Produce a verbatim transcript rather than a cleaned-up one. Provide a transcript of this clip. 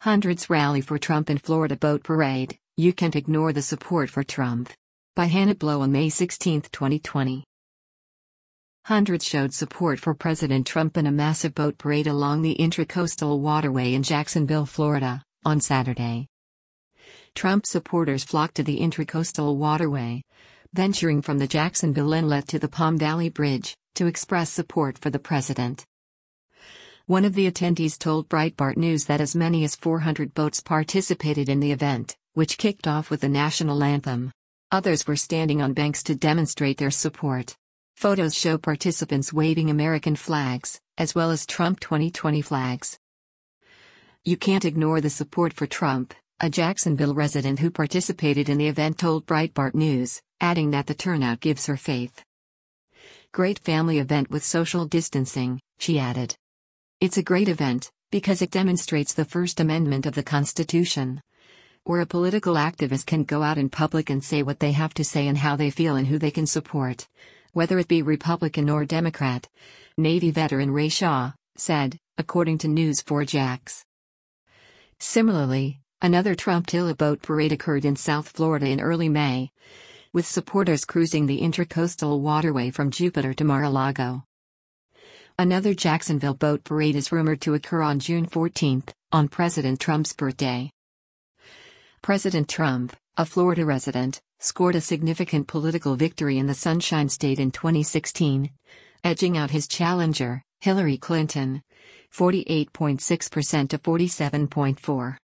Hundreds rally for Trump in Florida boat parade. You can't ignore the support for Trump. By Hannah Blow on May sixteenth, twenty twenty. Hundreds showed support for President Trump in a massive boat parade along the Intracoastal Waterway in Jacksonville, Florida, on Saturday. Trump supporters flocked to the Intracoastal Waterway, venturing from the Jacksonville Inlet to the Palm Valley Bridge, to express support for the president. One of the attendees told Breitbart News that as many as four hundred boats participated in the event, which kicked off with the national anthem. Others were standing on banks to demonstrate their support. Photos show participants waving American flags, as well as Trump twenty twenty flags. You can't ignore the support for Trump, a Jacksonville resident who participated in the event told Breitbart News, adding that the turnout gives her faith. Great family event with social distancing, she added. It's a great event, because it demonstrates the First Amendment of the Constitution, where a political activist can go out in public and say what they have to say and how they feel and who they can support, whether it be Republican or Democrat, Navy veteran Ray Shaw said, according to News four Jax. Similarly, another Trump-Tilla boat parade occurred in South Florida in early May, with supporters cruising the Intracoastal Waterway from Jupiter to Mar-a-Lago. Another Jacksonville boat parade is rumored to occur on June fourteenth, on President Trump's birthday. President Trump, a Florida resident, scored a significant political victory in the Sunshine State in twenty sixteen, edging out his challenger, Hillary Clinton, forty-eight point six percent to forty-seven point four percent.